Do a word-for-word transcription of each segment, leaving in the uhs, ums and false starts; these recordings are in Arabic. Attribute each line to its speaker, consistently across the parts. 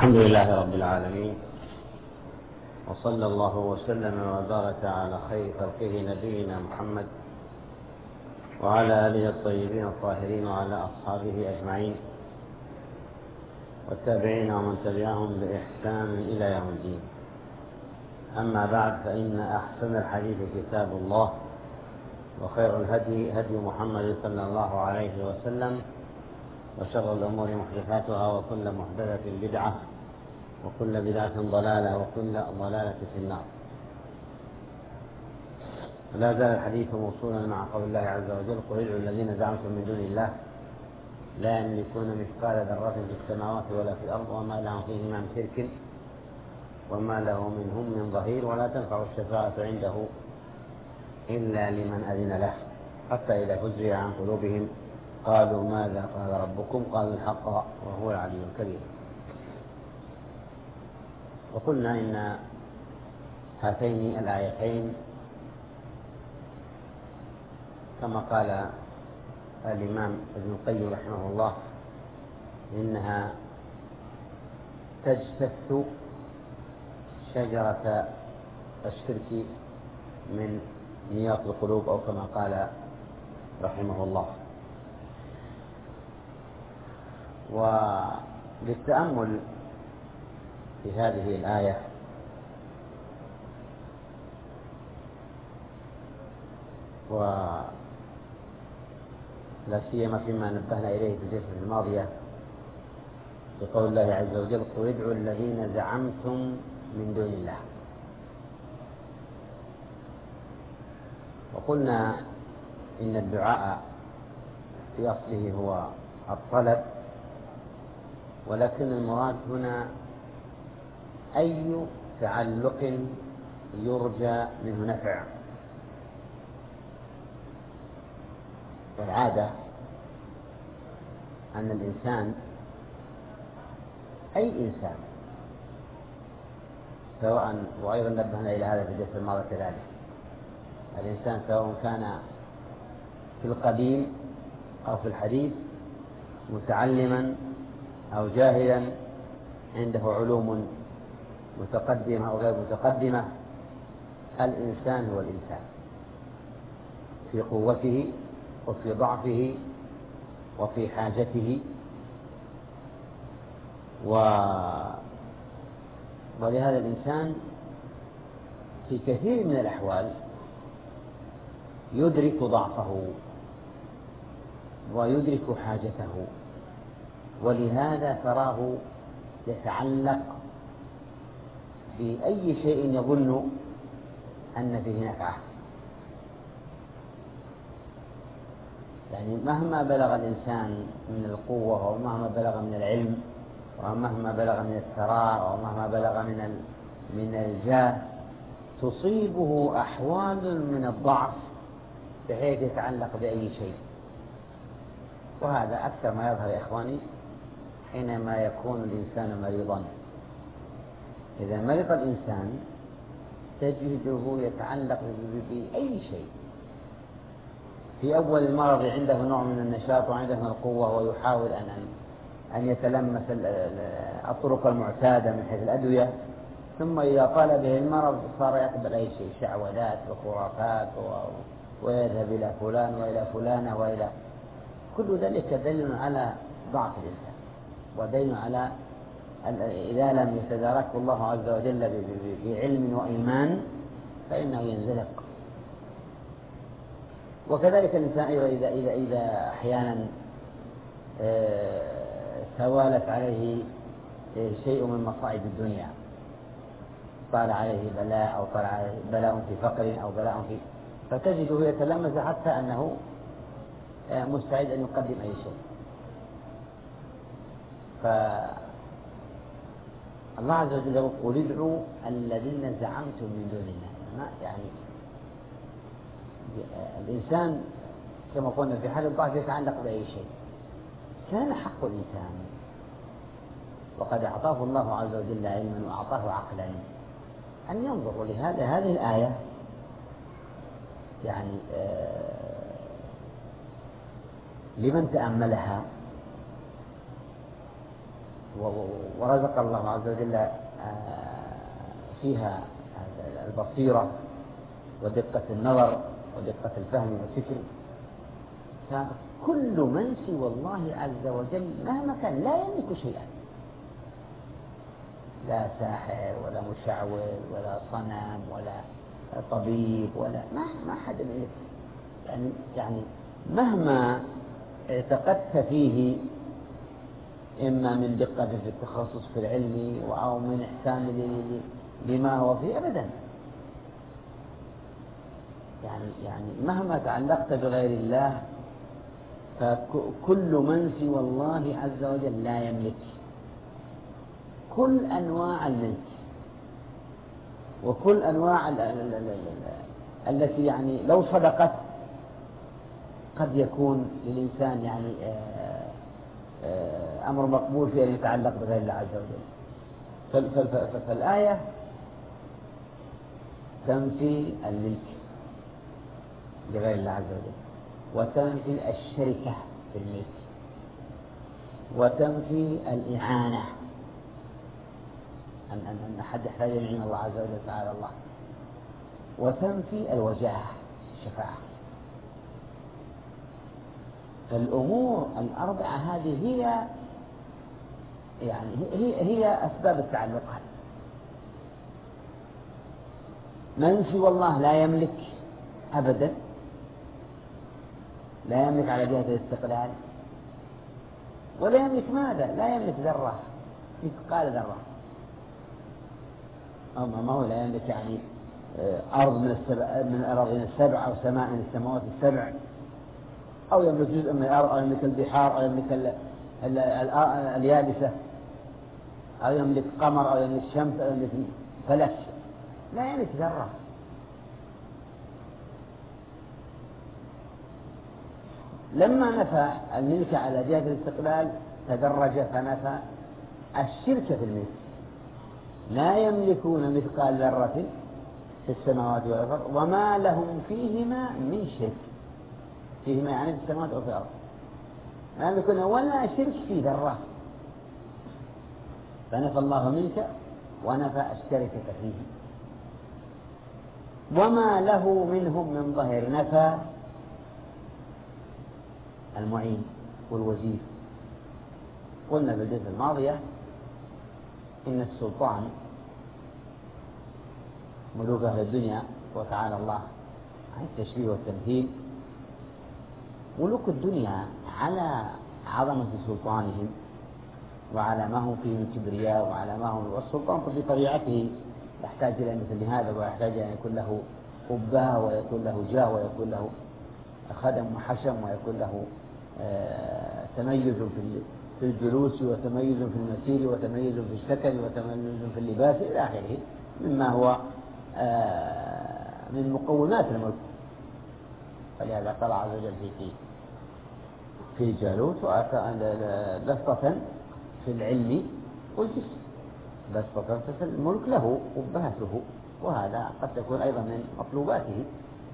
Speaker 1: الحمد لله رب العالمين، وصلى الله وسلم وبارك على خير خلقه نبينا محمد وعلى آله الطيبين الطاهرين وعلى أصحابه أجمعين والتابعين ومن تبعهم بإحسان إلى يوم الدين. أما بعد، فإن أحسن الحديث كتاب الله، وخير الهدي هدي محمد صلى الله عليه وسلم، وشر الأمور محدثاتها، وكل محدثة بدعة، وكل بدعة ضلالة، وكل ضلالة في النار. لا زال الحديث موصولا مع قول الله عز وجل: قل ادعوا الذين زعمتم من دون الله لا يملكون مثقال ذرة في السماوات ولا في الأرض وما لهم فيهما من شرك وما له منهم من ظهير ولا تنفع الشفاعة عنده إلا لمن أذن له، حتى إذا فزع عن قلوبهم قالوا ماذا قال ربكم؟ قالوا الحق وهو العلي الكبير. وقلنا إن هاتين الآيتين كما قال الإمام ابن القيم رحمه الله إنها تجتث شجرة الشرك من نياط القلوب، أو كما قال رحمه الله. وللتأمل في هذه الآية ولا سيما فيما نبهنا إليه في الجلسة الماضية بقول الله عز وجل: قل ادعوا الذين زعمتم من دون الله. وقلنا إن الدعاء في أصله هو الطلب، ولكن المراد هنا أي تعلق يرجى منه نفع. والعادة أن الإنسان، أي إنسان، سواء، وأيضا نبهنا إلى هذا في الجلسة الماضية كذلك، الإنسان سواء كان في القديم أو في الحديث متعلما أو جاهلا، عنده علوم متقدمة أو غير متقدمة، الإنسان هو الإنسان في قوته وفي ضعفه وفي حاجته، و... ولهذا الإنسان في كثير من الأحوال يدرك ضعفه ويدرك حاجته، ولهذا تراه يتعلق بأي شيء يظن أن فيه نفعه. يعني مهما بلغ الإنسان من القوة، ومهما بلغ من العلم، ومهما بلغ من الثراء، ومهما بلغ من من الجاه، تصيبه أحوال من الضعف بحيث يتعلق بأي شيء. وهذا أكثر ما يظهر يا إخواني حينما يكون الإنسان مريضا. إذا مرض الإنسان تجده يتعلق بأي شيء. في أول المرض عنده نوع من النشاط وعنده من القوة، ويحاول أن أن يتلمس الطرق المعتادة من حيث الأدوية، ثم إذا طال به المرض صار يقبل أي شيء، شعوذات وخرافات، ويذهب إلى فلان وإلى فلانة وإلى كل ذلك دليل على ضعف الإنسان، ودليل على إذا لم يتداركه الله عز وجل بعلم وإيمان فإنه ينزلق. وكذلك الإنسان أيضا إذا إذا إذا أحيانا توالت عليه شيء من مصائب الدنيا، طال عليه بلاء أو طال عليه بلاء في فقر أو بلاء في، فتجده يتلمس حتى أنه مستعد أن يقدم أي شيء. فالله عز وجل يقول: قل ادعوا الذين زعمتم من دون الله. يعني الإنسان كما قلنا في حال الضعف يتعلق بأي شيء. كان حق الإنسان، وقد أعطاه الله عز وجل علما وأعطاه عقلا، أن ينظر لهذا. هذه الآية يعني لمن تأملها ورزق الله عز وجل فيها البصيرة ودقة النظر ودقة الفهم والفكر، فكل من سوى الله عز وجل مهما كان لا يملك شيئا، لا ساحر ولا مشعوذ ولا صنم ولا طبيب ولا ما ما حد يملك. يعني يعني مهما اعتقدت فيه إما من دقة في التخصص في العلم أو من إحسان لما هو فيه أبدا، يعني يعني مهما تعلقت بغير الله فكل من سوى الله عز وجل لا يملك كل أنواع الملك وكل أنواع ال ال ال ال التي يعني لو صدقت قد يكون للإنسان يعني آآ آآ أمر مقبول في أن يتعلق بغير الله عز وجل. فالآية تنفي الملك لغير الله عز وجل، وتنفي الشركة في الملك، وتنفي الإعانة، أن أن أحد يحتاج يعين الله عز وجل تعالى الله، وتنفي الوجاهة الشفاعة. فالأمور الأربعة هذه هي يعني هي هي أسباب التعلقات. من سوى الله لا يملك أبدا، لا يملك على جهة الاستقلال، ولا يملك ماذا؟ لا يملك ذرة مثقال ذرة. أما ما هو لا يملك يعني أرض من السبع من الأراضين السبع أو سماء من السماوات السبع، أو يملك جزء من الأرض، أو يملك البحار، أو يملك ال ال ال اليابسة، أو يملك قمر، أو يملك شمس، أو يملك فلك. لا يملك ذرة. لما نفى الملك على جهة الاستقلال تدرج فنفى الشرك في الملك. لا يملكون مثقال ذرة في السماوات والأرض وما لهم فيهما من شرك. فيهما يعني في السماوات أو في الأرض، لا يملكون ولا شرك في ذرة. فنفى الله ملك ونفى الشركة فيه. وما له منهم من ظهر، نفى المعين والوزير. قلنا في الجزء الماضية إن السلطان ملوك أهل الدنيا وتعالى الله عن التشريع والتمثيل. ملوك الدنيا على عظمة سلطانهم وعلى ما هم فيه من كبرياء وعلى ما هم، والسلطان بطبيعته يحتاج إلى مثل هذا، ويحتاج أن يكون له قبة ويكون له جاه ويكون له خدم وحشم ويكون له آه تميز في الجلوس وتميز في المسير وتميز في السكن وتميز في اللباس إلى آخره مما هو آه من مقومات الملك. فلهذا قال عز وجل في في جالوت بسطة في العلم والجسم، بسطة في الملك له قبهته، وهذا قد تكون أيضا من مطلوباته.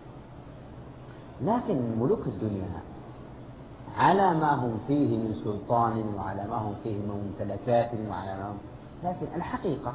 Speaker 1: لكن ملوك الدنيا على ما هم فيه من سلطان وعلى ما هم فيه من ممتلكات وعلى ما هم، لكن الحقيقة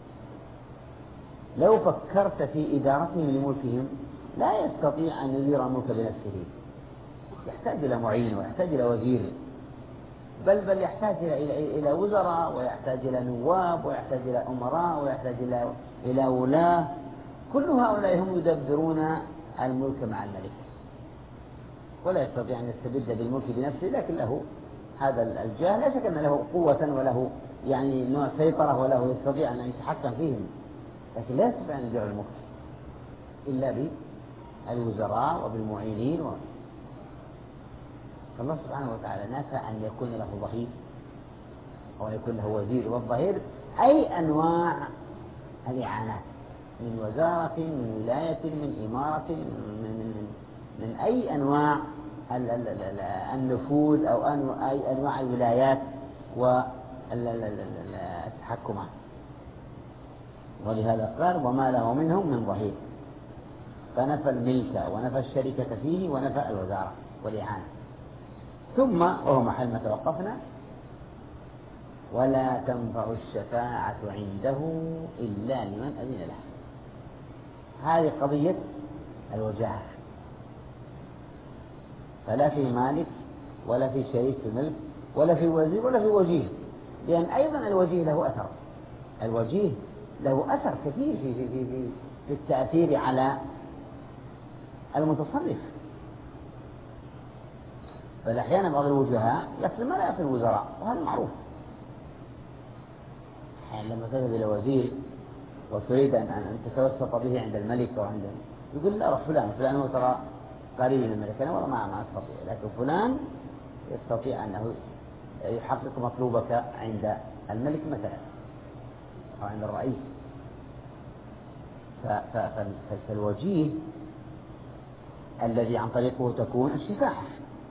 Speaker 1: لو فكرت في إدارتهم لملكهم لا يستطيع أن يدير الملك بنفسه، يحتاج إلى معين ويحتاج إلى وزير، بل بل يحتاج إلى إلى وزراء ويحتاج إلى نواب ويحتاج إلى أمراء ويحتاج إلى إلى ولاة. كل هؤلاء هم يدبرون الملك مع الملك، ولا يستطيع أن يستبد بالملك بنفسه، لكن له هذا الجاه، لا شك أن له قوة وله يعني نوع سيطرة وله يستطيع أن يتحكم فيهم، لكن لا يستطيع أن يدير الملك إلا بالوزراء وبالمعينين و... فالله سبحانه وتعالى نفى أن يكون له ظهير أو يكون له وزير، والظهير أي أنواع الإعانات، من وزارة، من ولاية، من إمارة، من, من, من أي أنواع النفوذ أو أي أنواع الولايات والتحكمات. ولهذا قال وما له منهم من ظهير، فنفى الملك ونفى الشركة فيه ونفى الوزارة والإعانة. ثم وهو محل ما توقفنا ولا تنفع الشفاعة عنده إلا لمن أذن له. هذه قضية الوجاهة، فلا في مالك ولا في شريك في الملك ولا في وزير ولا في وجيه، لأن أيضا الوجيه له أثر، الوجيه له أثر كثير في, في, في, في, في التأثير على المتصرف. بل أحيانا بعض الوجهاء يصل ما لا يصل الوزراء، وهذا معروف. يعني لما تذهب إلى وزير وتريد أن أن تتوسط به عند الملك أو عند، يقول لا، روح فلان فلان هو ترى قريب من الملك، أنا والله ما ما أستطيع، لكن فلان يستطيع أنه يحقق مطلوبك عند الملك مثلا أو عند الرئيس. فالوجيه الذي عن طريقه تكون الشفاعة.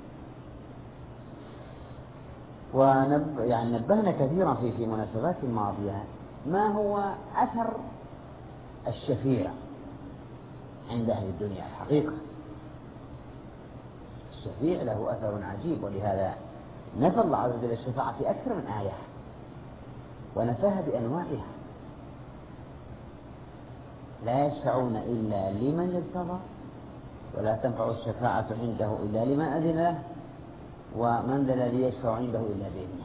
Speaker 1: ونب يعني نبهنا كثيرا في في مناسبات ماضية ما هو أثر الشفيع عند أهل الدنيا. الحقيقة الشفيع له أثر عجيب، ولهذا نفى الله عز وجل الشفاعة في أكثر من آية ونفاها بأنواعها. لا يشفعون إلا لمن ارتضى ولا تنفع الشفاعة عنده إلا لمن أذن له ومن ذا الذي يشفع عنده إلا بإذنه.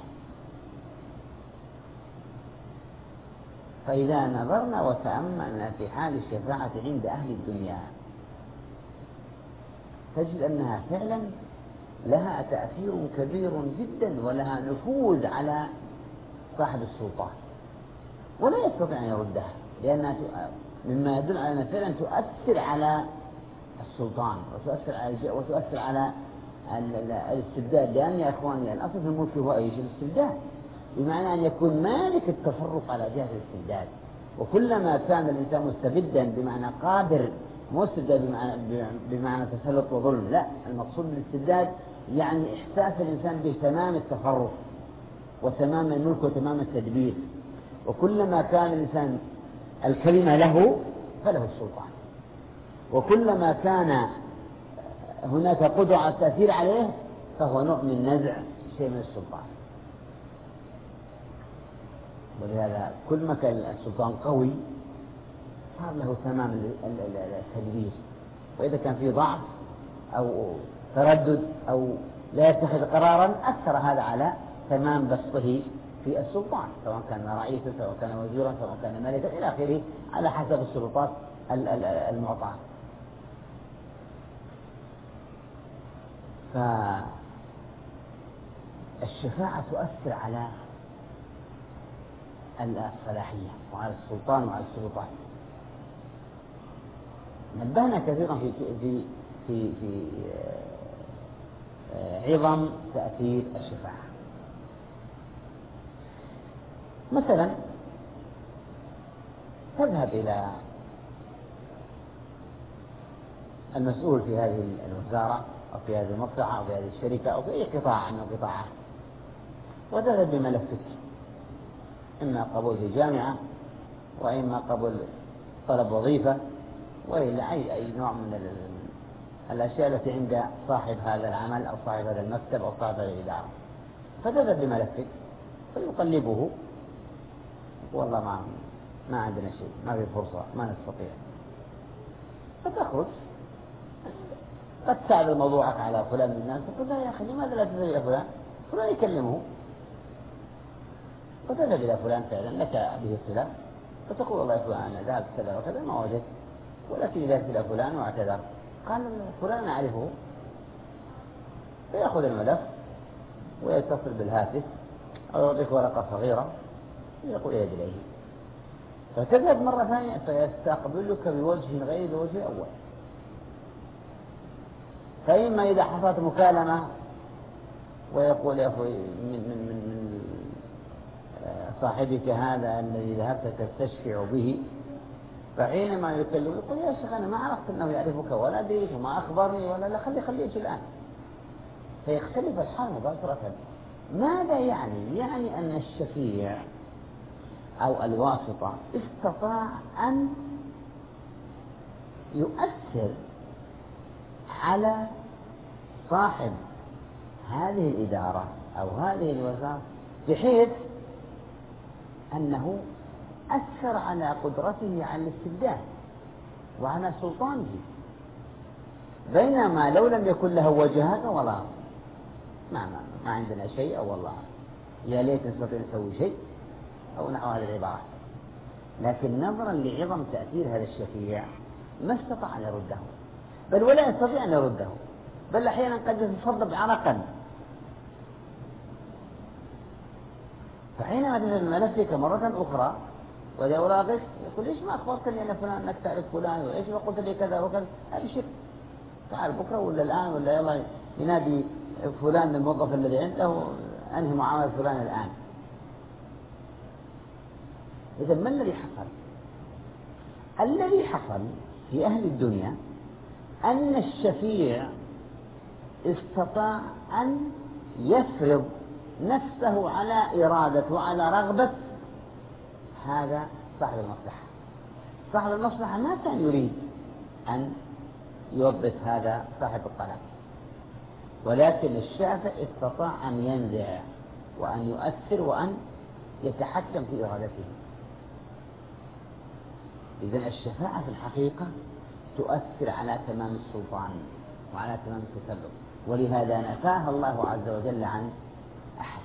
Speaker 1: فإذا نظرنا وتأملنا في حال الشفاعة عند أهل الدنيا تجد أنها فعلا لها تأثير كبير جدا ولها نفوذ على صاحب السلطان، ولا يستطيع أن يردها، لأنها مما يدل على أنها فعلا تؤثر على السلطان وتؤثر على وتؤثر على الاستبداد. لأن يا إخواني الأصل في الملك هو أي شيء؟ الاستبداد، بمعنى أن يكون مالك التصرف على جهة الاستبداد. وكلما كان الإنسان مستبدا بمعنى قادر، مستبد بمعنى, بمعنى تسلط وظلم، لا، المقصود بالاستبداد يعني إحساس الإنسان بتمام التصرف وتمام الملك وتمام التدبير. وكلما كان الإنسان الكلمة له فله السلطان، وكلما كان هناك قدرة على التأثير عليه فهو نوع من نزع شيء من السلطان. ولهذا كل ما كان السلطان قوي صار له تمام التدبير، وإذا كان فيه ضعف أو تردد أو لا يتخذ قرارا أثر هذا على تمام بسطه في السلطان، سواء كان رئيسا سواء كان وزيرا سواء كان ملكا إلى آخره، على حسب السلطات المعطاة. فالشفاعة تؤثر على الصلاحية وعلى السلطان وعلى السلطات. نبهنا كثيرا في في في في عظم تأثير الشفاعة. مثلا تذهب إلى المسؤول في هذه الوزارة أو في هذه المصلحة أو في هذه الشركة أو في أي قطاع من القطاعات، وتذهب بملفك، إما قبول في جامعة وإما قبول طلب وظيفة وإلا أي أي نوع من الأشياء التي عند صاحب هذا العمل أو صاحب هذا المكتب أو صاحب هذه الإدارة. فتذهب بملفك فيقلبه، والله ما ما عندنا شيء، ما في فرصة، ما نستطيع. فتخرج قد تعرض موضوعك على فلان من الناس، تقول لا يا أخي لماذا لا تذهب إلى فلان؟ فلان يكلمه، فتذهب إلى فلان فعلا لك به صلة، فتقول والله يا فلان أنا ذهبت كذا وكذا ما وجدت، ولكن ذهبت إلى فلان واعتذر. قال فلان أعرفه، فيأخذ الملف ويتصل بالهاتف أو يعطيك ورقة صغيرة يقول يد إليه، فتذهب مرة ثانية فيستقبلك بوجه غير الوجه الأول. فإما إذا حصلت مكالمة ويقول يا أخوي من, من, من, من صاحبك هذا الذي ذهبت تستشفع به، فحينما يكلم يقول يا شيخ أنا ما عرفت أنه يعرفك ولا دريت وما أخبرني ولا لا، خلي خليك الآن. فيختلف الحال مباشرة. ماذا يعني؟ يعني أن الشفيع أو الواسطة استطاع أن يؤثر على صاحب هذه الإدارة أو هذه الوزارة، بحيث أنه أثر على قدرته على الاستبداد وعلى سلطانه، بينما لو لم يكن له وجهة والله ما, ما, ما عندنا شيء، أو والله يا ليت نستطيع نسوي شيء، أو نحو هذه العبارات. لكن نظرا لعظم تأثير هذا الشفيع ما استطاع أن يرده، بل ولا يستطيع أن يرده، بل أحيانا قد يتصدب عرقا. فحينما تجد الملف مرة أخرى وإذا أراقك يقول ليش ما أخبرتني أن فلان أنك تعرف فلان، وليش ما قلت لي كذا وكذا؟ أبشر، تعال بكرة ولا الآن، ولا يلا ينادي فلان الموظف الذي عنده أنهي معاملة فلان الآن. إذا ما الذي حصل؟ الذي حصل في أهل الدنيا أن الشفيع استطاع أن يفرض نفسه على إرادة وعلى رغبة هذا صاحب المصلحة. صاحب المصلحة ما كان يريد أن يوبس هذا صاحب الطلب، ولكن الشافع استطاع أن ينزع وأن يؤثر وأن يتحكم في إرادته. إذن الشفاعة في الحقيقة تؤثر على تمام السلطان وعلى تمام التسلط، ولهذا نفاها الله عز وجل عن أحد.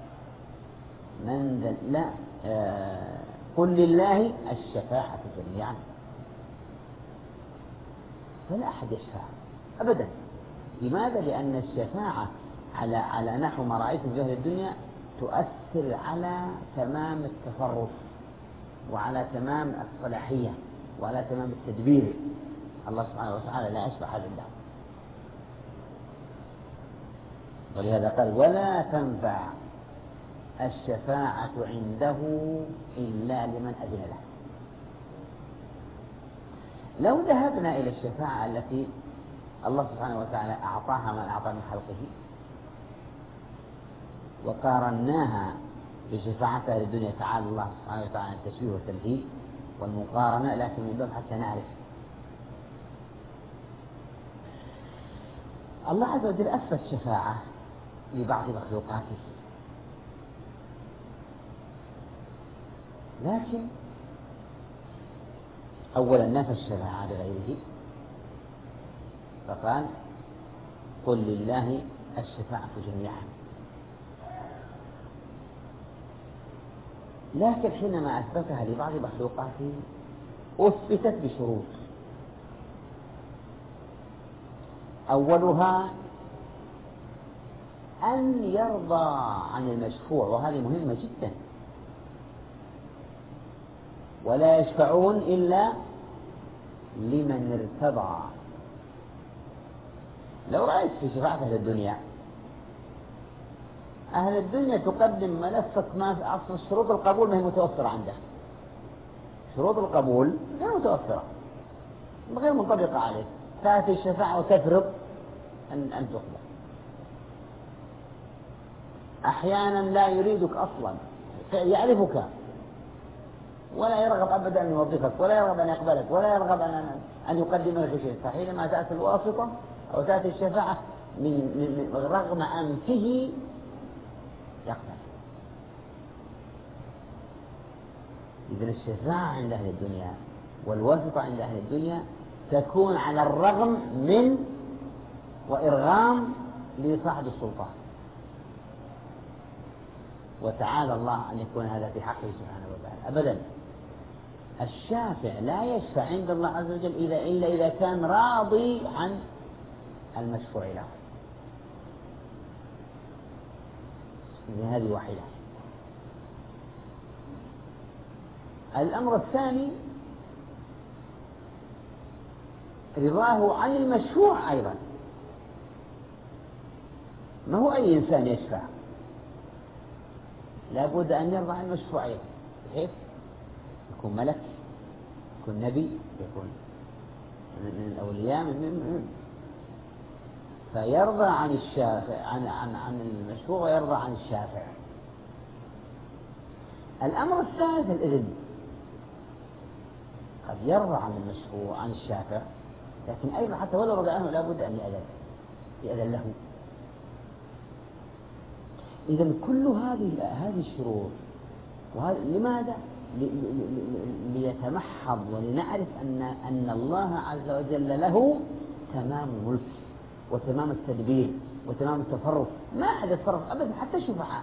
Speaker 1: من لا آه قل لله الشفاعة جميعا، فلا أحد يشفع أبدا. لماذا؟ لأن الشفاعة على على نحو ما رأيت في أهل الدنيا تؤثر على تمام التصرف وعلى تمام الصلاحية وعلى تمام التدبير. الله سبحانه وتعالى لا يشفع أحد عنده، ولهذا قال ولا تنفع الشفاعة عنده إلا لمن أذن له. لو ذهبنا إلى الشفاعة التي الله سبحانه وتعالى أعطاها من أعطى من خلقه وقارناها بشفاعة أهل الدنيا، تعالى الله سبحانه وتعالى عن التشبيه والتمثيل والمقارنة، لكن من باب حتى نعرف. الله عز وجل أثبت شفاعة لبعض مخلوقاته، لكن أولا نفى الشفاعة لغيره فقال قل لله الشفاعة جميعا. لكن حينما أثبتها لبعض مخلوقاته أثبتت بشروط. أولها أن يرضى عن المشفوع، وهذه مهمة جدا، ولا يشفعون إلا لمن ارتضى. لو رأيت في شفاعة أهل الدنيا، أهل الدنيا تقدم ملفك ما في أصل شروط القبول ما هي متوفرة عنده، شروط القبول غير متوفرة غير منطبقة عليه، تأتي الشفاعة وتفرض أن أن تقبل. أحيانا لا يريدك أصلا، يعرفك ولا يرغب أبدا أن يوظفك ولا يرغب أن يقبلك ولا يرغب أن أن يقدم لك شيء، فحينما تأتي الواسطة أو تأتي الشفاعة من, من رغم أنفه يقبل. إذن الشفاعة عند أهل الدنيا والواسطة عند أهل الدنيا تكون على الرغم من وإرغام لصاحب السلطان، وتعالى الله أن يكون هذا في حقه سبحانه وتعالى. أبدا الشافع لا يشفع عند الله عز وجل إذا إلا إذا كان راضي عن المشفوع له. هذه واحدة. الأمر الثاني رضاه عن المشفوع أيضا. ما هو أي إنسان يشفع، لا بد أن يرضى عن المشفوع أيضا، بحيث يكون ملك، يكون نبي، يكون من الأولياء، من, من فيرضى عن الشافع عن عن عن المشفوع ويرضى عن الشافع. الأمر الثالث الإذن، قد يرضى عن المشفوع عن الشافع، لكن أيضا حتى ولو رضى عنه لا بد أن يأذن يأذن له. إذن كل هذه هذه الشروط لماذا؟ ليتمحض ولنعرف أن أن الله عز وجل له تمام الملك وتمام التدبير وتمام التصرف، ما أحد يتصرف أبدا حتى الشفعاء.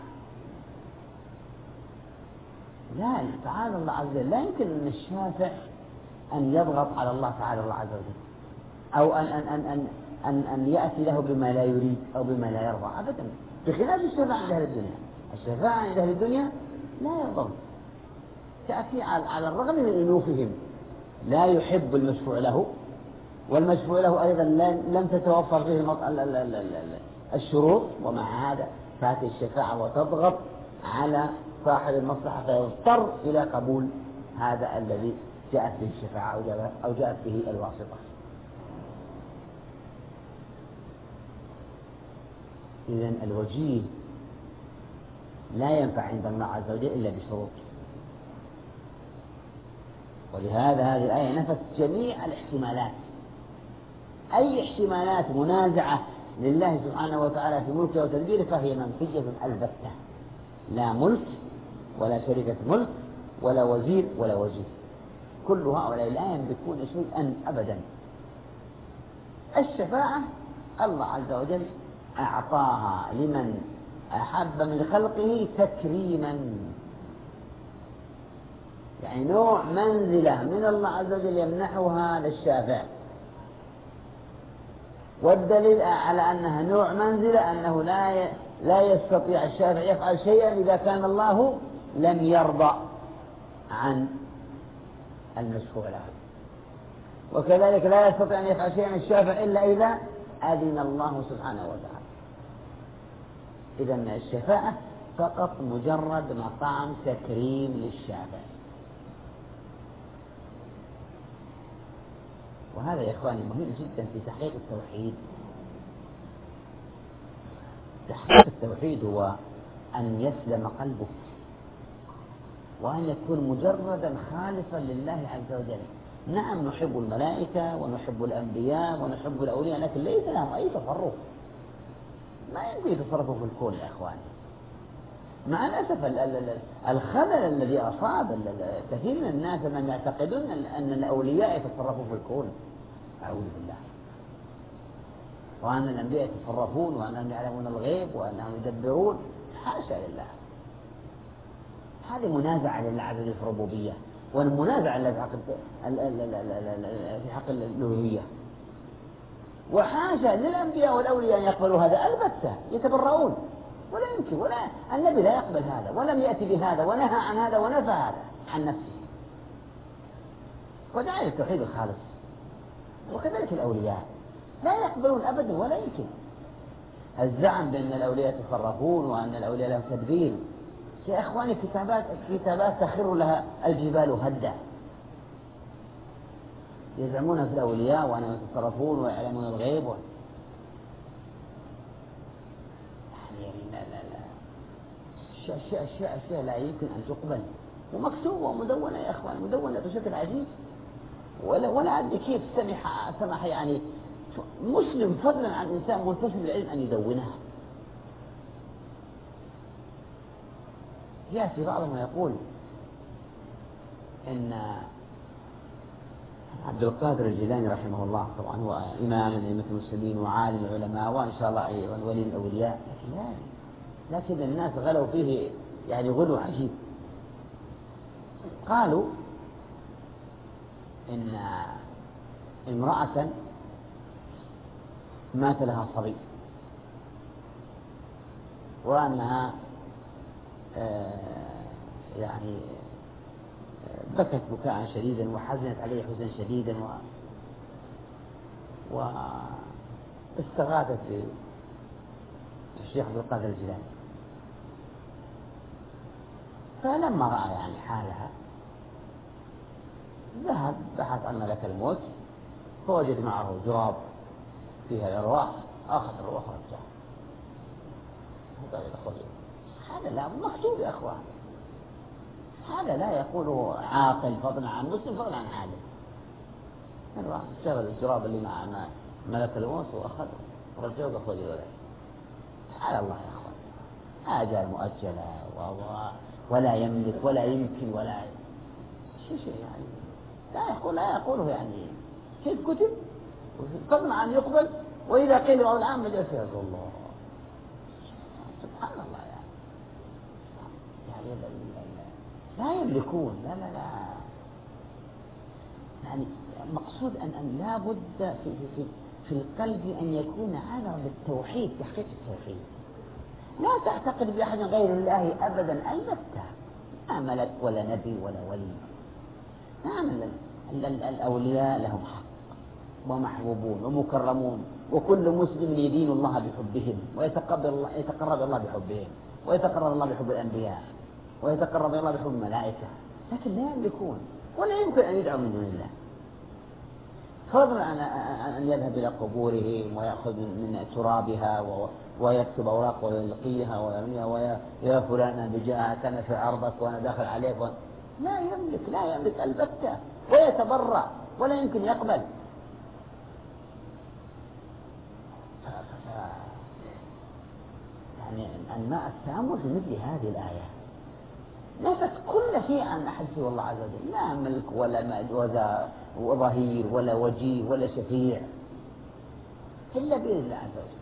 Speaker 1: لا تعالى الله عز وجل، لا يمكن أن الشافع أن يضغط على الله تعالى الله عز وجل، أو أن أن أن أن أن, أن يأتي له بما لا يريد أو بما لا يرضى أبدا، بخلاف الشفاعة عند أهل الدنيا. الشفاعة عند أهل الدنيا لا يرضون، تأتي على الرغم من أنوفهم، لا يحب المشفوع له، والمشفوع له أيضا لم تتوفر فيه الشروط، ومع هذا تأتي الشفاعة وتضغط على صاحب المصلحة فيضطر إلى قبول هذا الذي جاءت به الشفاعة أو جاءت به الواسطة. إذن الوجيه لا ينفع عند الله عز وجل إلا بشروط، ولهذا هذه الآية نفت جميع الاحتمالات. أي احتمالات منازعة لله سبحانه وتعالى في ملكه وتدبيره فهي منفية البتة، لا ملك ولا شركة ملك ولا وزير ولا وجيه، كل هؤلاء لا يملكون شيئا أبدا. الشفاعة الله عز وجل أعطاها لمن أحب من خلقه تكريما، يعني نوع منزلة من الله عز وجل يمنحها للشافع، والدليل على أنها نوع منزلة أنه لا لا يستطيع الشافع يفعل شيئا إذا كان الله لم يرضى عن المشفوع له، وكذلك لا يستطيع أن يفعل شيئا الشافع إلا إذا أذن الله سبحانه وتعالى. إذن الشفاعة فقط مجرد مقام تكريم للشافع. وهذا يا إخواني مهم جدا في تحقيق التوحيد. تحقيق التوحيد هو أن يسلم قلبك وأن يكون مجردا خالصا لله عز وجل. نعم نحب الملائكة ونحب الأنبياء ونحب الأولياء، لكن ليس لهم أي تصرف، ما يمكن يتصرفوا في الكون يا إخواني. مع الأسف الخلل الذي أصاب كثير من الناس من يعتقدون أن الأولياء يتصرفوا في الكون، أعوذ بالله، وأن الأنبياء يتصرفون وأنهم يعلمون الغيب وأنهم يدبرون. حاشا لله، هذه منازعة لله عز وجل في الربوبية، والمنازعة في حق في حق الألوهية. وحاشا للأنبياء والأولياء أن يقبلوا هذا البتة، يتبرؤون، ولا يمكن، ولا النبي لا يقبل هذا ولم يأتي بهذا ونهى عن هذا ونفى هذا عن نفسه، ودعا التوحيد الخالص. وكذلك الأولياء لا يقبلون أبدا ولا يمكن. الزعم بأن الأولياء يتصرفون وأن الأولياء لهم تدبير، يا إخواني كتابات كتابات تخر لها الجبال هدا، يزعمون في الأولياء وأنهم يتصرفون ويعلمون الغيب و... يعني لا لا لا أشياء أشياء أشياء لا يمكن أن تقبل، ومكتوبة ومدونة يا إخوان، مدونة بشكل عجيب، ولا ولا عندي كيف سمح سمح يعني مسلم فضلا عن إنسان منتسب للعلم أن يدونها. يأتي بعضهم يقول إن عبد القادر الجيلاني رحمه الله طبعا هو إمام من أئمة المسلمين وعالم العلماء وإن شاء الله أيضا ولي الأولياء، لكن لا لكن الناس غلوا فيه يعني غلو عجيب. قالوا إن امرأة مات لها صبي وأنها آه يعني بكت بكاء شديدا وحزنت عليه حزنا شديدا و واستغاثت بالشيخ عبد القادر الجيلاني. فلما رأى يعني حالها ذهب بحث عن ملك الموت فوجد معه جراب فيها الأرواح، أخذ الروح ورجع. هذا لا مكتوب يا أخوان، هذا لا يقوله عاقل فضلا عن مسلم فضلا عن عالم. الواحد اشتغل الجراب اللي مع ملك الموت وأخذ ورجع وأخذ له. سبحان الله يا أخوان، آجال مؤجلة و ولا يملك ولا يمكن ولا شيء شيء يعني لا يقول لا يقوله يعني شيء كتب فضلا عن يقبل، وإذا قيل له الآن مجلس يقول الله سبحان الله يعني يعني لا يملكون لا لا لا يعني المقصود أن أن لا بد في في في القلب أن يكون عامرا بالتوحيد، تحقيق التوحيد. لا تعتقد بأحد غير الله أبدا البتة، لا ملك ولا نبي ولا ولي. نعم الأولياء لهم حق ومحبوبون ومكرمون، وكل مسلم يدين الله بحبهم ويتقرب الله يتقرب الله بحبهم، ويتقرب الله بحب الأنبياء، ويتقرب الله بحب الملائكة، لكن لا يملكون ولا يمكن أن يدعوا من دون الله، فضلا عن أن يذهب إلى قبورهم ويأخذ من ترابها ويكتب أوراق ويلقيها ويرميها ويا فلان بجاءك أنا في عرضك وأنا داخل عليك و... لا يملك لا يملك البتة، ويتبرع ولا يمكن يقبل. يعني الماء التأمل في مثل هذه الآيات نفت كل شيء عن أحد سوى الله عز وجل، لا ملك ولا ظهير ولا وجيه ولا شفيع إلا بإذن الله عز وجل.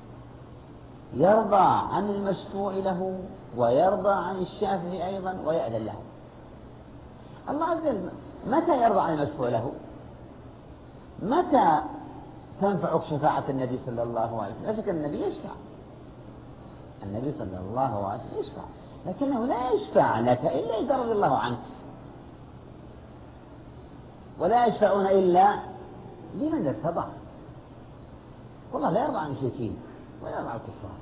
Speaker 1: يرضى عن المشفوع له ويرضى عن الشافع أيضا ويأذن له. الله عز وجل متى يرضى عن المشفوع له؟ متى تنفعك شفاعة النبي صلى الله عليه وسلم؟ لا شك النبي يشفع، النبي صلى الله عليه وسلم يشفع، لكنه لا يشفع لك إلا إذا رضي الله عنك، ولا يشفعون إلا لمن ارتضى. والله لا يرضى عن المشركين ولا يرضى عن الكفار.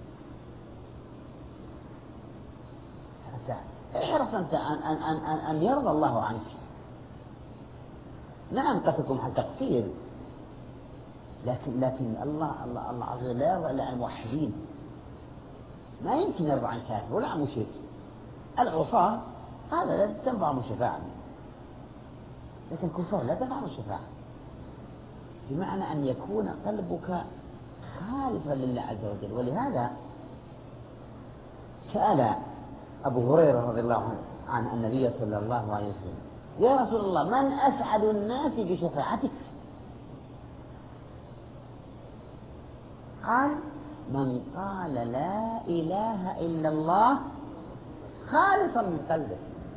Speaker 1: احرص أنت أن, أن, أن, أن يرضى الله عنك. نعم قد تكون حتى تقصير، لكن لكن الله الله الله عز وجل لا يرضى إلا عن الموحدين، ما يمكن يرضى عن كافر ولا عن مشرك. العصاة هذا لا تنفعهم الشفاعة، لكن الكفار لا تنفعهم الشفاعة، بمعنى أن يكون قلبك خالصا لله عز وجل. ولهذا سأل أبو هريرة رضي الله عنه عن النبي صلى الله عليه وسلم: يا رسول الله من أسعد الناس بشفاعتك؟ قال: من قال لا إله إلا الله خالصا من قلبه.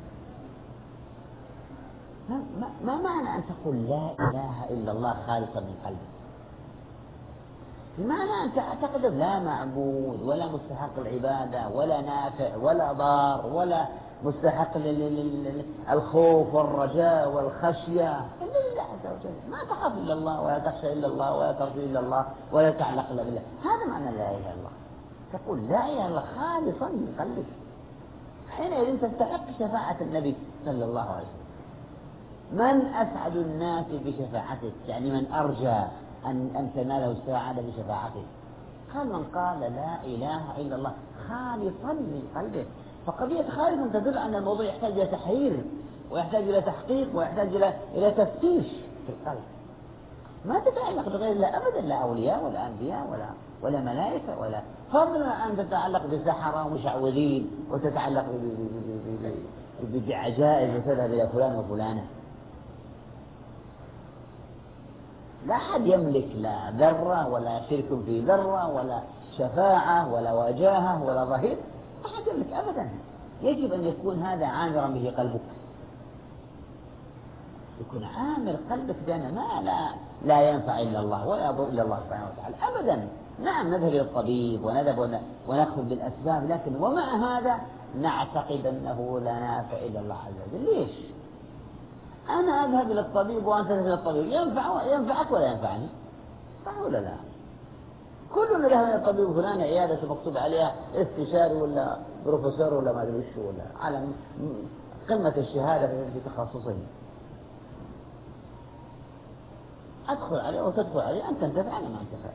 Speaker 1: ما, ما معنى أن تقول لا إله إلا الله خالصا من قلبك؟ بمعنى أن تعتقد لا معبود ولا مستحق العبادة ولا نافع ولا ضار ولا مستحق الخوف والرجاء والخشية إلا لله عز وجل، ما تخاف إلا الله ولا تخشى إلا الله ولا ترجو إلا الله ولا تعلق إلا بالله. هذا معنى لا إله إلا الله، تقول لا إله إلا الله خالصا من قلبك، حينئذ تستحق شفاعة النبي صلى الله عليه وسلم. من أسعد الناس بشفاعتك؟ يعني من أرجى أن أن تناله السعادة بشفاعته؟ قال: من قال لا إله إلا الله خالصا من قلبه. فقضية خالصا تدل أن الموضوع يحتاج إلى تحرير ويحتاج إلى تحقيق ويحتاج إلى إلى تفتيش في القلب، ما تتعلق بغير الله أبدا، لا أولياء ولا أنبياء ولا ولا ملائكة ولا، فضلا أن تتعلق بسحرة ومشعوذين وتتعلق بعجائز وتذهب إلى فلان وفلانة. لا أحد يملك لا ذرة ولا شرك في ذرة ولا شفاعة ولا وجاهة ولا ظهير، لا أحد يملك أبدا. يجب أن يكون هذا عامرا به قلبك، يكون عامر قلبك بأن ما لا لا ينفع إلا الله ولا يضر إلا الله سبحانه وتعالى أبدا. نعم نذهب إلى الطبيب ونذهب ونأخذ بالأسباب، لكن ومع هذا نعتقد أنه لا نافع إلا الله عز وجل. ليش؟ أنا أذهب إلى الطبيب وأنت تذهب إلى الطبيب، ينفع ينفعك ولا ينفعني؟ صح ولا لا؟ كلنا ذهب إلى الطبيب فلان عيادة مكتوب عليها استشاري ولا بروفيسور ولا ما أدري وش ولا على قمة الشهادة في تخصصه، أدخل عليه وتدخل عليه، أنت تنتفع أنا ما أنتفع.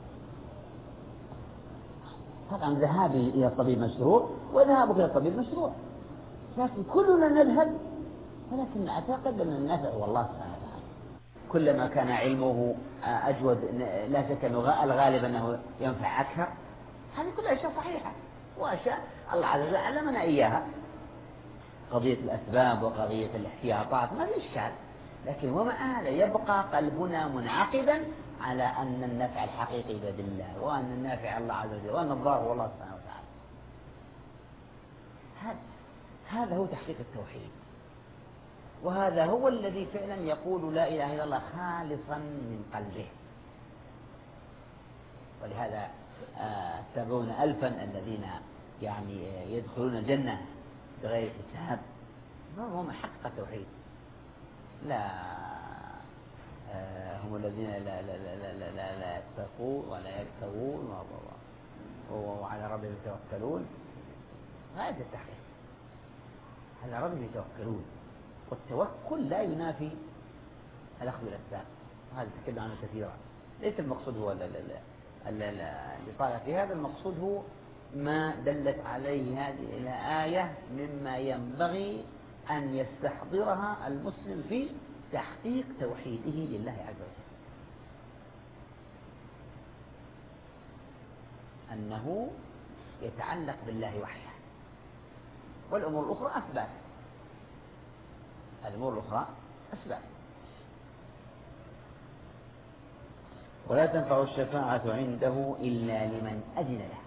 Speaker 1: طبعا ذهابي إلى الطبيب مشروع وذهابك إلى الطبيب مشروع، لكن كلنا نذهب، ولكن نعتقد أن النفع والله سبحانه وتعالى. كلما كان علمه أجود لا شك أنه الغالب أنه ينفع أكثر. هذه كلها أشياء صحيحة وأشياء الله عز وجل علمنا إياها، قضية الأسباب وقضية الاحتياطات ما في إشكال، لكن ومع هذا يبقى قلبنا منعقدا على أن النفع الحقيقي بيد الله، وأن النافع الله عز وجل، وأن الضار هو الله سبحانه وتعالى. هذا هو تحقيق التوحيد، وهذا هو الذي فعلا يقول لا إله إلا الله خالصا من قلبه. ولهذا سبعون ألفا الذين يعني يدخلون الجنة بغير حساب هم حقق التوحيد. لا هم الذين لا لا لا لا لا, لا, لا يتقون ولا يكتوون وعلى ربهم يتوكلون. هذا التحقيق، على ربهم يتوكلون، والتوكل لا ينافي الأخذ بالأسباب، وهذا تكلم عنه كثيرا. ليس المقصود هو الإطالة في هذا، المقصود هو ما دلت عليه هذه الآية مما ينبغي أن يستحضرها المسلم في تحقيق توحيده لله عز وجل، أنه يتعلق بالله وحده، والأمور الأخرى أسباب. الأمور الأخرى أسباب. ولا تنفع الشفاعة عنده إلا لمن أذن له.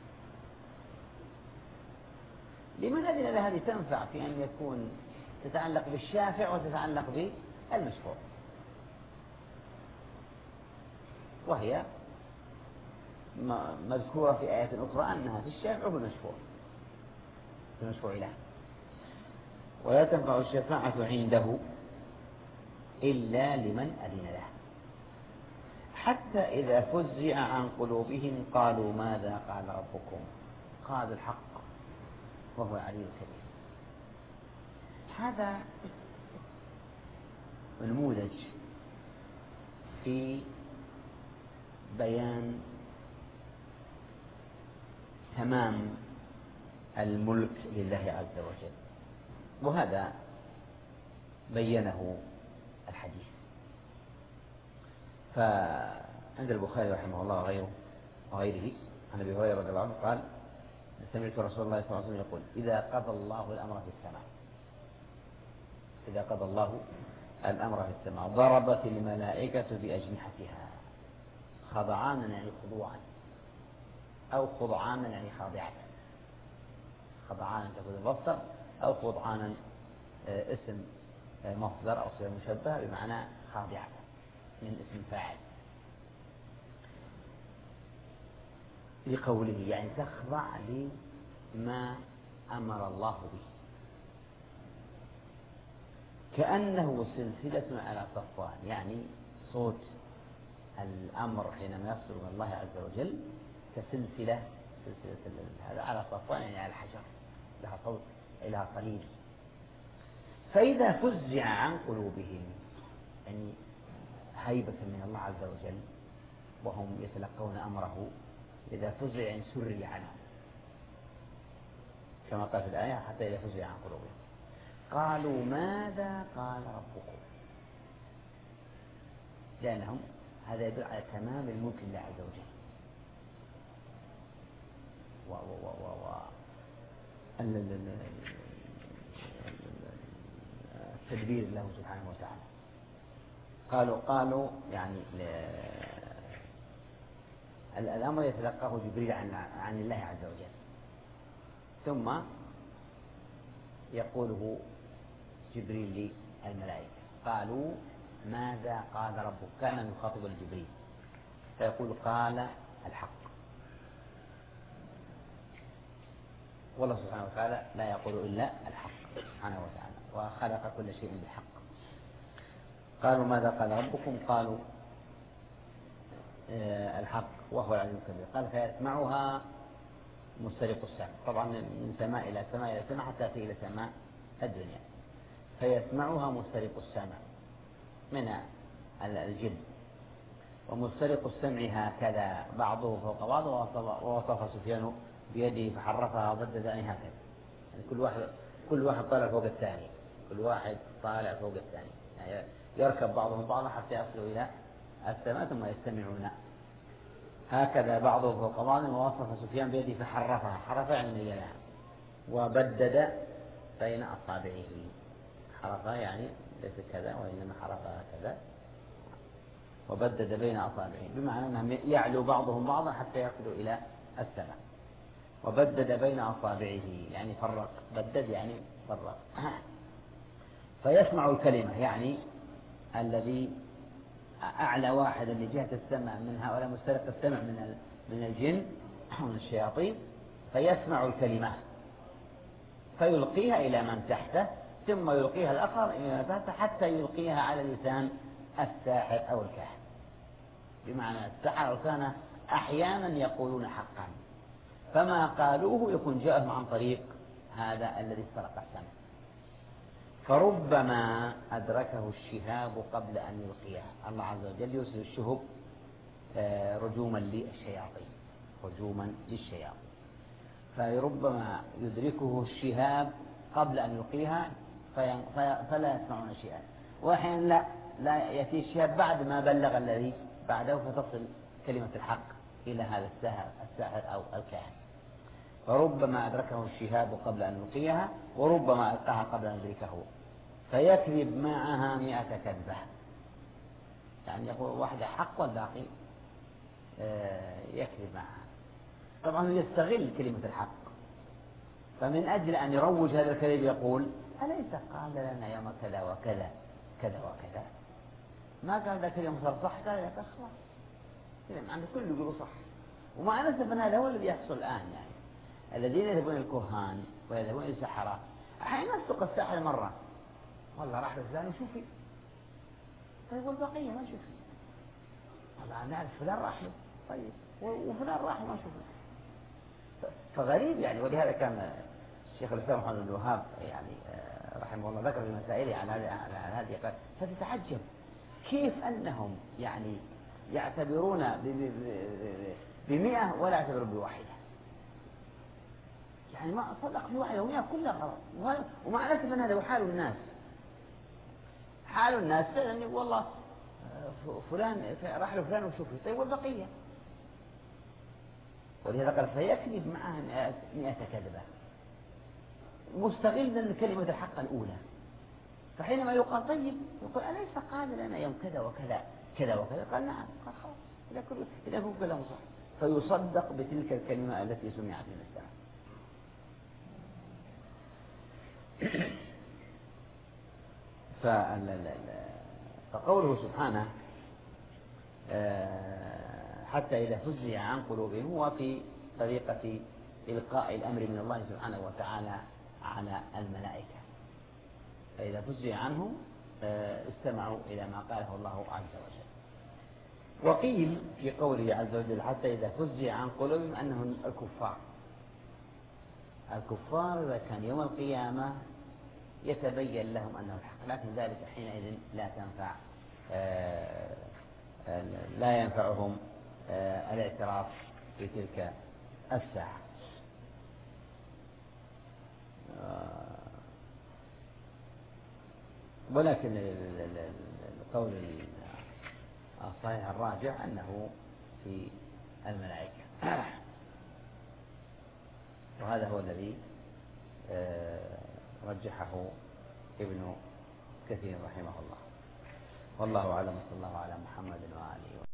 Speaker 1: لمن أذن له هذه تنفع في أن يكون تتعلق بالشافع وتتعلق بالمشفوع، وهي مذكورة في آيات أخرى أنها في الشافع والمشفوع، في المشفوع له. ولا تنفع الشفاعة عنده إلا لمن أذن له، حتى إذا فزع عن قلوبهم قالوا ماذا قال ربكم، قالوا الحق وهو العلي الكبير. هذا نموذج في بيان تمام الملك لله عز وجل، وهذا بينه الحديث. فعند البخاري رحمه الله وغيره وغيره عن ابي هريره رضي الله عنه قال: سمعت رسول الله صلى الله عليه وسلم يقول: اذا قضى الله الامر في السماء اذا قضى الله الامر في السماء ضربت الملائكه باجنحتها، خضعانا يعني خضوعا، او خضعانا يعني خاضعه. خضعانا تكون المصدر، او خضعانا اسم مصدر او صيغه مشبهه بمعنى خاضعه من اسم فاعل، لقوله يعني تخضع لما أمر الله به، كأنه سلسلة على صفوان، يعني صوت الأمر حينما يصدر من الله عز وجل كسلسلة سلسلة هذا على صفوان يعني على حجر، لها صوت لها صليل. فإذا فزع عن قلوبهم يعني هيبة من الله عز وجل وهم يتلقون أمره، إذا فزع يعني سري عنهم كما قال في الآية: حتى إذا فزع عن قلوبهم قالوا ماذا قال ربكم، لأنهم هذا يدل على تمام الملك لله عز وجل و و و و التدبير له سبحانه وتعالى. قالوا قالوا يعني الأمر يتلقاه جبريل عن عن الله عز وجل، ثم يقوله جبريل للملائكة. قالوا ماذا قال ربك، كان يخاطب الجبريل فيقول قال الحق. والله سبحانه وتعالى لا يقول إلا الحق سبحانه وتعالى، وخلق كل شيء بالحق. قالوا ماذا قال ربكم، قالوا آه الحق وهو العلي الكبير. قال فيسمعها مسترق السمع، طبعا من سماء إلى سماء إلى سماء حتى تأتي إلى سماء الدنيا. فيسمعها مسترق السمع من الجن، ومسترق السمع هكذا بعضه فوق بعض، ووصف سفيان بيده فحرفها وبدد يعني هكذا، يعني كل واحد كل واحد طالع فوق الثاني، كل واحد طالع فوق الثاني، يعني يركب بعضهم بعضا حتى يصلوا إلى السماء ثم يستمعون هكذا بعضه فوق بعض. ووصف سفيان بيده فحرفها، حرف يعني ميلها، وبدد بين أصابعه. حرفها يعني ليس كذا وإنما حرفها كذا، وبدد بين أصابعه، بمعنى أنهم يعلو بعضهم بعضا حتى يصلوا إلى السماء. وبدد بين أصابعه يعني فرق، بدد يعني فرق. فيسمع الكلمة، يعني الذي أعلى واحد لجهة السمع من هؤلاء مسترق السمع من من الجن ومن الشياطين، فيسمع الكلمة فيلقيها إلى من تحته، ثم يلقيها الآخر إلى من تحته حتى يلقيها على لسان الساحر أو الكاهن. بمعنى السحرة كان أحيانا يقولون حقا، فما قالوه يكون جاءهم عن طريق هذا الذي استرق السمع، فربما أدركه الشهاب قبل أن يلقيها. الله عز وجل يرسل الشهب رجوما للشياطين، رجوما للشياطين، فربما يدركه الشهاب قبل أن يلقيها فلا يسمعون شيئا، وأحيانا لا لا يأتي الشهاب بعد ما بلغ الذي بعده، فتصل كلمة الحق إلى هذا الساحر الساحر أو الكاهن. فربما أدركه الشهاب قبل أن يلقيها، وربما ألقاها قبل أن يدركه، فيكذب معها مئة كذبة. يعني يقول واحدة حق والباقي يكذب معها. طبعا يستغل كلمة الحق، فمن أجل أن يروج هذا الكذب يقول أليس قال لنا يوم كذا وكذا كذا وكذا، ما قال ذاك اليوم صار صح، قال يا خلاص كلام عند كل يقولوا صح. ومع الأسف أن هذا هو الذي يحصل الآن. يعني الذين يذهبون الكهان ويذهبون السحرة، أحيانا يصدق الساحر مرة والله راح لفلان وشوفي، طيب والبقية ما شوفي، والله نعرف فلان راح له، طيب وفلان راح وما شوفه. فغريب يعني. ولهذا كان الشيخ الإسلام محمد بن الوهاب يعني رحمه الله ذكر في مسائله عن هذه، قال فتتعجب كيف أنهم يعني يعتبرون بمئة ولا يعتبرون بواحدة. يعني ما صدق في واحدة ومئة كلها غلط. ومع الأسف أن هذا وحال الناس، حال الناس يعني والله فلان راح له فلان وشوفه، طيب والبقية. ولهذا قال فيكذب معها مئة كذبة، مستغلا كلمة الحق الأولى. فحينما يقال طيب يقول أليس قال لنا يوم كذا وكذا كذا وكذا، قال نعم، قال خلاص إذا كل إذا كل كلامه صح، فيصدق بتلك الكلمة التي سمعت من السماء. فقوله سبحانه حتى إذا فزع عن قلوبهم، هو في طريقة إلقاء الأمر من الله سبحانه وتعالى على الملائكة، فإذا فزع عنهم استمعوا إلى ما قاله الله عز وجل. وقيل في قوله عز وجل حتى إذا فزع عن قلوبهم أنهم الكفار. الكفار إذا كان يوم القيامة يتبين لهم أنه الحق، لكن ذلك حينئذ لا تنفع لا ينفعهم الاعتراف في تلك الساعة. ولكن القول الصحيح الراجع أنه في الملائكة، وهذا هو الذي رجحه ابن كثير رحمه الله. والله أعلم، صلى الله على محمد وآله.